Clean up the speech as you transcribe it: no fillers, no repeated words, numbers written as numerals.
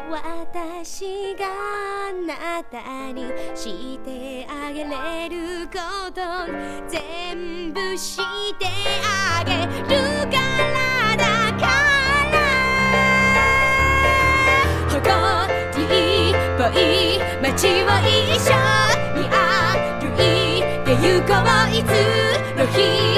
私があなたにしてあげれること全部してあげるからだから誇りっぽい街を一緒に歩いて行こういつの日